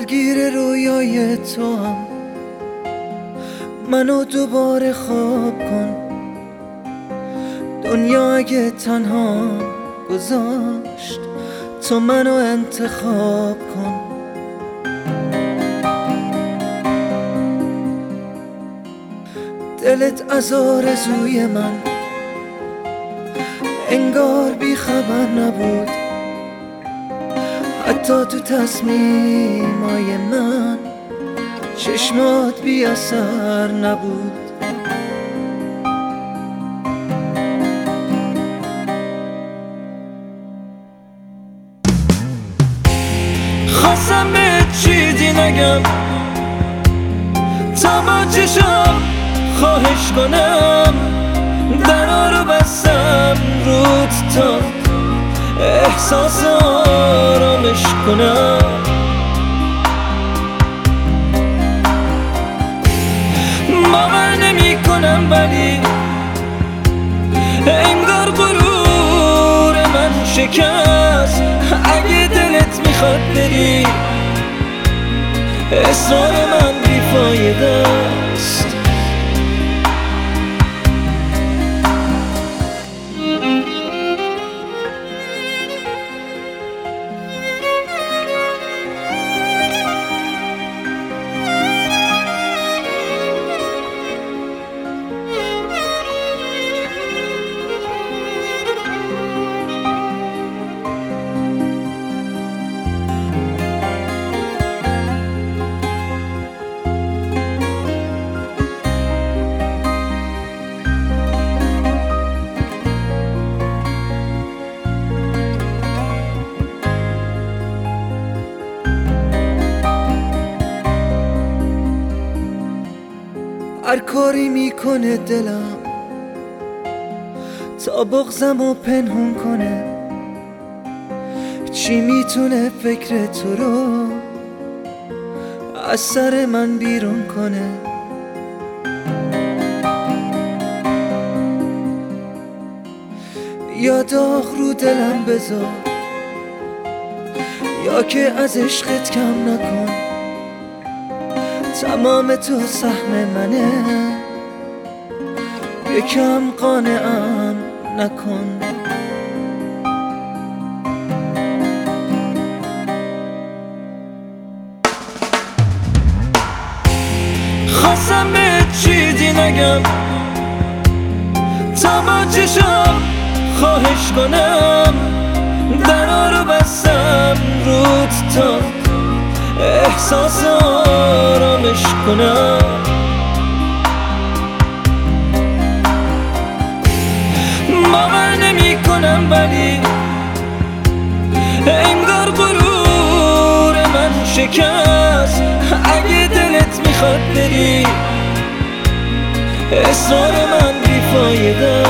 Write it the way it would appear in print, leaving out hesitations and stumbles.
درگیر رویای تو هم، منو دوباره خواب کن. دنیا اگه تنها گذاشت، تو منو انتخاب کن. دلت از آرزوی من انگار بی خبر نبود، حتی تو تصمیمای من چشمات بی اثر نبود. خواستم به چیزی نگم تا با چشم خواهش کنم، درا رو بستم رود تا احساس آرامش کنم. باور نمی کنم ولی انگار غرور من شکست. اگه دلت میخواد بری، اصرار من بیفایده است. هر کاری میکنه دلم تا بغضمو پنهون کنه، چی میتونه فکر تو رو از سر من بیرون کنه. یا داغ رو دلم بذار، یا که از عشقت کم نکن. تمام تو سهم منه، یکم قانعم نکن. خواستم به چیزی نگم تا با چشم خواهش کنم، درا رو بستم رود تا احساس آرامش کنم. باور نمی کنم ولی انگار غرور من شکست. اگه دلت میخواد بری، اصرار من بیفایده